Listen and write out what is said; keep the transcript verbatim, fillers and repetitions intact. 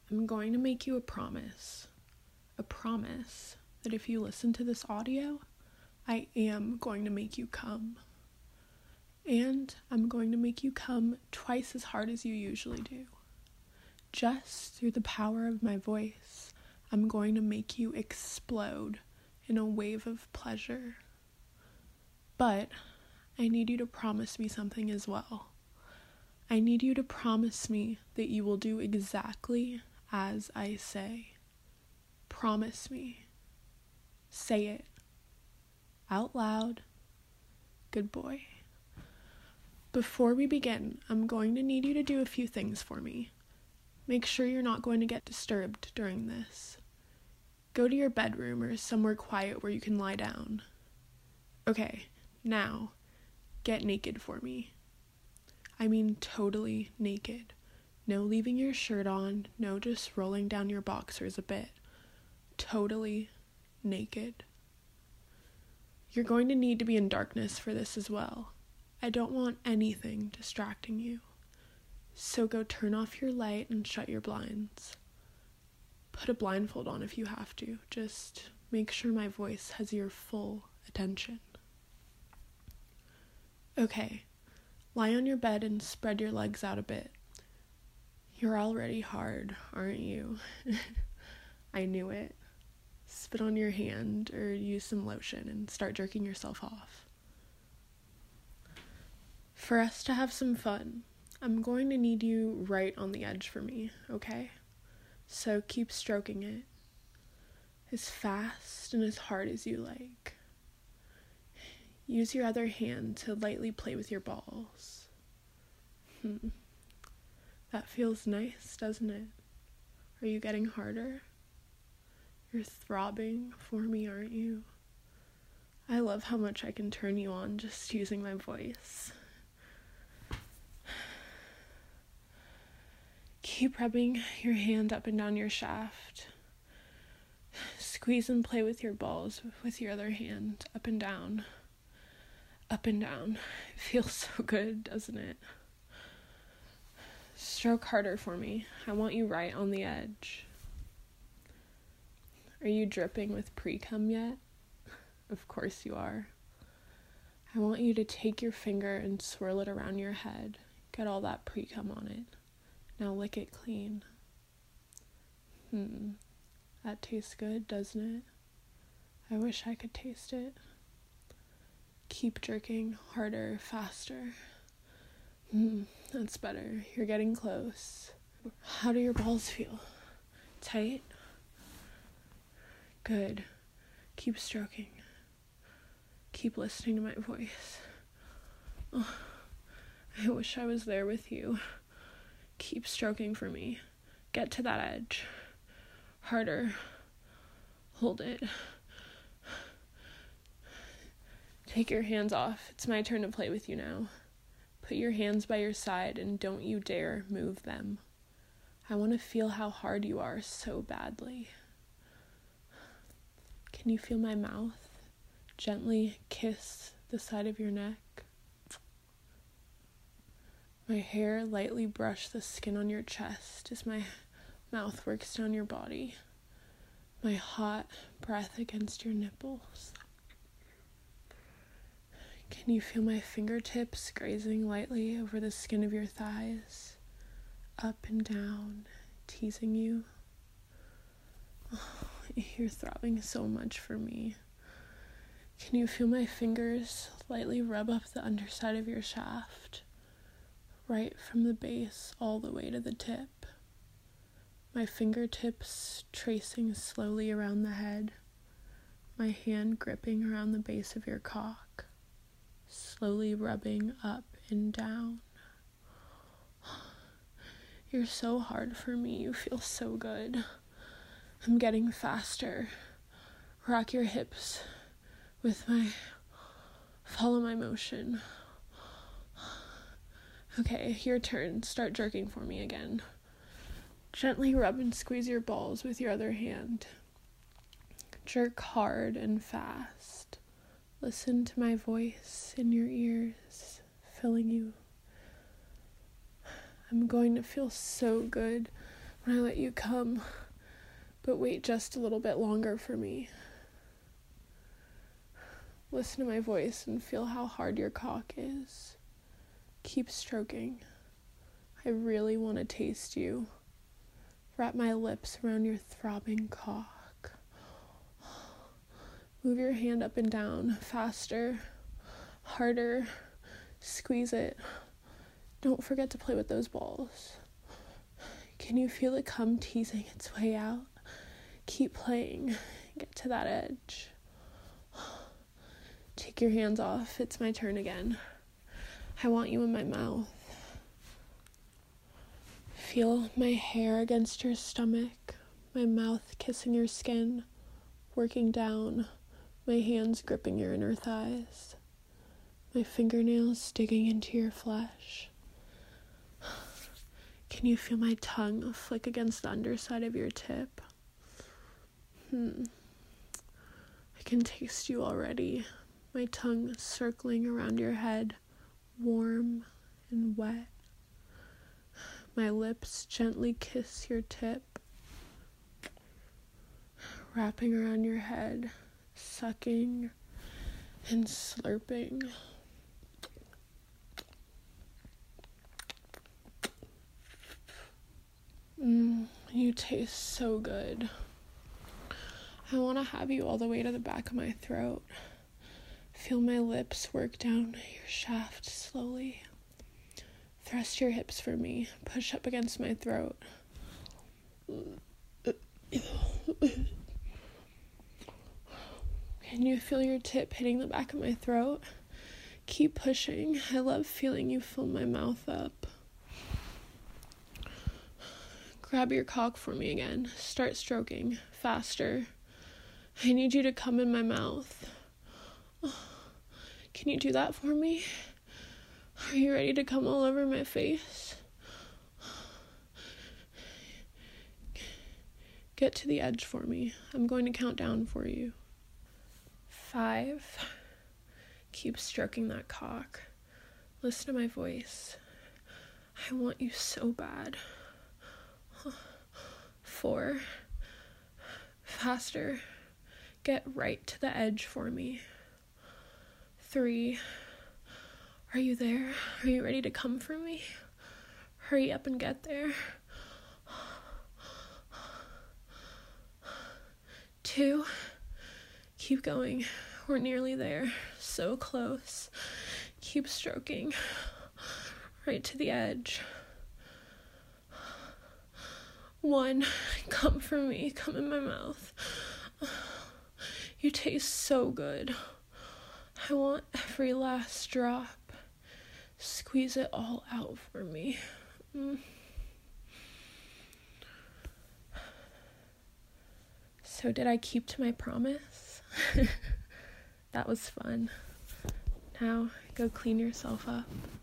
I'm going to make you a promise. A promise that if you listen to this audio, I am going to make you come. And I'm going to make you come twice as hard as you usually do. Just through the power of my voice, I'm going to make you explode in a wave of pleasure. But I need you to promise me something as well. I need you to promise me that you will do exactly as I say. Promise me. Say it. Out loud. Good boy. Before we begin, I'm going to need you to do a few things for me. Make sure you're not going to get disturbed during this. Go to your bedroom or somewhere quiet where you can lie down. Okay, now, get naked for me. I mean totally naked. No leaving your shirt on, no just rolling down your boxers a bit. Totally naked. You're going to need to be in darkness for this as well. I don't want anything distracting you. So go turn off your light and shut your blinds. Put a blindfold on if you have to. Just make sure my voice has your full attention. Okay, lie on your bed and spread your legs out a bit. You're already hard, aren't you? I knew it. Spit on your hand or use some lotion and start jerking yourself off. For us to have some fun, I'm going to need you right on the edge for me, okay? So keep stroking it as fast and as hard as you like. Use your other hand to lightly play with your balls. Hmm. That feels nice, doesn't it? Are you getting harder? You're throbbing for me, aren't you? I love how much I can turn you on just using my voice. Keep rubbing your hand up and down your shaft. Squeeze and play with your balls with your other hand, up and down. Up and down. It feels so good, doesn't it? Stroke harder for me. I want you right on the edge. Are you dripping with pre-cum yet? Of course you are. I want you to take your finger and swirl it around your head. Get all that pre-cum on it. Now lick it clean. Hmm. That tastes good, doesn't it? I wish I could taste it. Keep jerking harder, faster. Hmm. That's better. You're getting close. How do your balls feel? Tight? Good. Keep stroking. Keep listening to my voice. Oh, I wish I was there with you. Keep stroking for me. Get to that edge. Harder. Hold it. Take your hands off. It's my turn to play with you now. Put your hands by your side and don't you dare move them. I want to feel how hard you are so badly. Can you feel my mouth gently kiss the side of your neck? My hair lightly brush the skin on your chest as my mouth works down your body. My hot breath against your nipples. Can you feel my fingertips grazing lightly over the skin of your thighs? Up and down, teasing you. Oh, you're throbbing so much for me. Can you feel my fingers lightly rub up the underside of your shaft? Right from the base all the way to the tip. My fingertips tracing slowly around the head. My hand gripping around the base of your cock. Slowly rubbing up and down. You're so hard for me. You feel so good. I'm getting faster. Rock your hips with my... Follow my motion. Okay, your turn. Start jerking for me again. Gently rub and squeeze your balls with your other hand. Jerk hard and fast. Listen to my voice in your ears, filling you. I'm going to feel so good when I let you come, but wait just a little bit longer for me. Listen to my voice and feel how hard your cock is. Keep stroking. I really want to taste you. Wrap my lips around your throbbing cock. Move your hand up and down, faster, harder. Squeeze it. Don't forget to play with those balls. Can you feel it come teasing its way out? Keep playing. Get to that edge. Take your hands off. It's my turn again. I want you in my mouth. Feel my hair against your stomach, my mouth kissing your skin, working down, my hands gripping your inner thighs, my fingernails digging into your flesh. Can you feel my tongue flick against the underside of your tip? Hmm. I can taste you already. My tongue circling around your head, warm and wet. My lips gently kiss your tip, wrapping around your head, sucking and slurping. Mmm, you taste so good. I want to have you all the way to the back of my throat. Feel my lips work down your shaft slowly. Thrust your hips for me. Push up against my throat. Can you feel your tip hitting the back of my throat? Keep pushing. I love feeling you fill my mouth up. Grab your cock for me again. Start stroking. Faster. I need you to come in my mouth. Can you do that for me? Are you ready to come all over my face? Get to the edge for me. I'm going to count down for you. Five. Keep stroking that cock. Listen to my voice. I want you so bad. Four. Faster. Get right to the edge for me. Three. Are you there? Are you ready to come for me? Hurry up and get there. Two. Keep going. We're nearly there. So close. Keep stroking. Right to the edge. One. Come for me. Come in my mouth. You taste so good. I want every last drop. Squeeze it all out for me. Mm. So did I keep to my promise? That was fun. Now go clean yourself up.